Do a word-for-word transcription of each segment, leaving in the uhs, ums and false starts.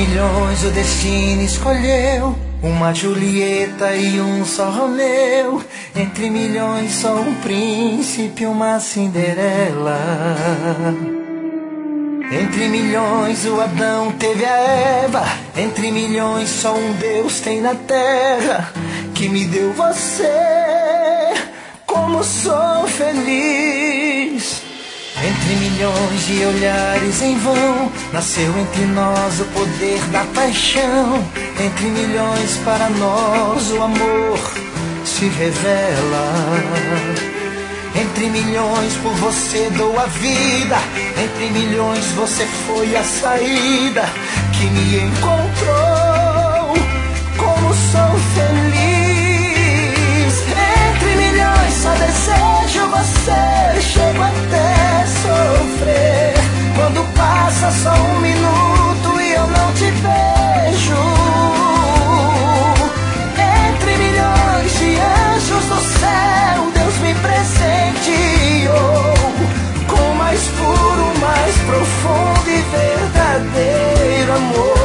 milhões o destino escolheu uma Julieta e um só Romeu. Entre milhões só um príncipe e uma Cinderela. Entre milhões o Adão teve a Eva. Entre milhões só um Deus tem na terra, que me deu você. Como sou feliz. Entre milhões de olhares em vão, nasceu entre nós o poder da paixão. Entre milhões para nós o amor se revela. Entre milhões por você dou a vida. Entre milhões você foi a saída que me encontrou. Como sou feliz. Entre milhões só desejo você. Chego até sofrer quando passa só um minuto e eu não te vejo. Entre milhões de anjos do céu, Deus me presenteou com o mais puro, mais profundo e verdadeiro amor.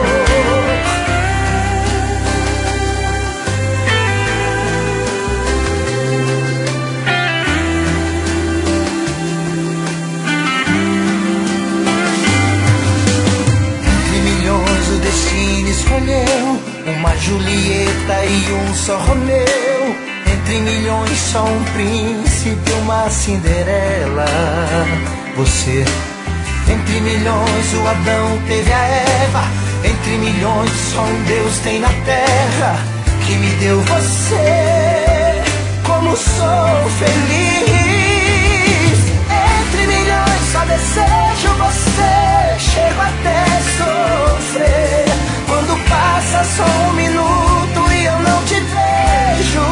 Escolheu uma Julieta e um só Romeu. Entre milhões só um príncipe e uma Cinderela. Você. Entre milhões o Adão teve a Eva. Entre milhões só um Deus tem na terra, que me deu você. Como sou feliz. Entre milhões só desejo você. Chego até sofrer quando passa só um minuto e eu não te vejo.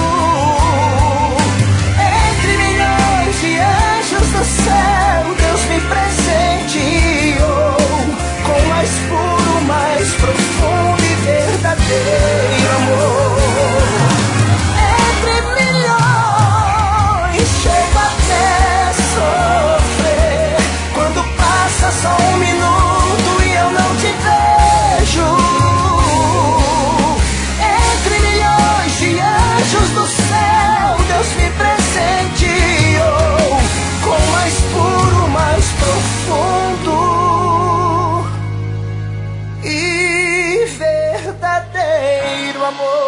Entre milhões de anjos do céu, Deus me presenteou com o mais puro, mais profundo e verdadeiro amor. Entre milhões chego até sofrer quando passa só um minuto e eu não te vejo. Entre milhões de anjos do céu, Deus me presenteou com o mais puro, mais profundo e verdadeiro amor.